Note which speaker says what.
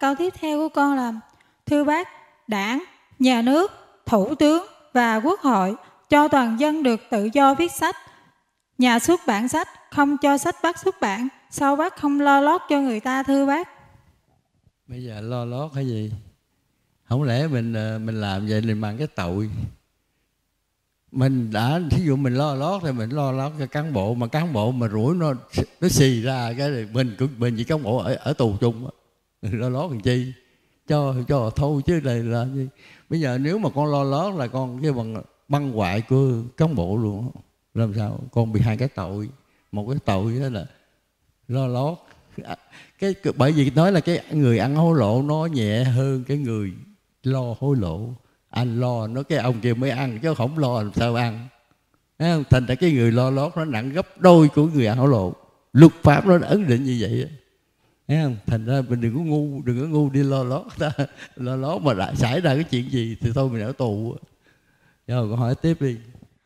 Speaker 1: câu tiếp theo của con là: thưa bác, Đảng, Nhà nước, Thủ tướng và Quốc hội cho toàn dân được tự do viết sách. Nhà xuất bản sách không cho sách bác xuất bản, sao bác không lo lót cho người ta thưa bác?
Speaker 2: Bây giờ lo lót cái gì? Không lẽ mình làm vậy thì mang cái tội. Mình đã, thí dụ mình lo lót thì mình lo lót cho cán bộ, mà cán bộ mà rủi nó xì ra cái thì mình chỉ cán bộ ở tù chung á, lo lót làm chi? Cho thôi chứ này là gì? Bây giờ nếu mà con lo lót là con cái băng hoại của cán bộ luôn, làm sao? Con bị hai cái tội. Một cái tội đó là lo lót, bởi vì nói là cái người ăn hối lộ nó nhẹ hơn cái người lo hối lộ. Anh lo nó cái ông kia mới ăn, chứ không lo làm sao ăn. Thành ra cái người lo lót nó nặng gấp đôi của người ăn hối lộ. Luật pháp nó ấn định như vậy. Thấy không? Thành ra mình đừng có ngu đi lo lót. Lo lót mà lại xảy ra cái chuyện gì thì thôi mình ở tù. Rồi con hỏi tiếp đi.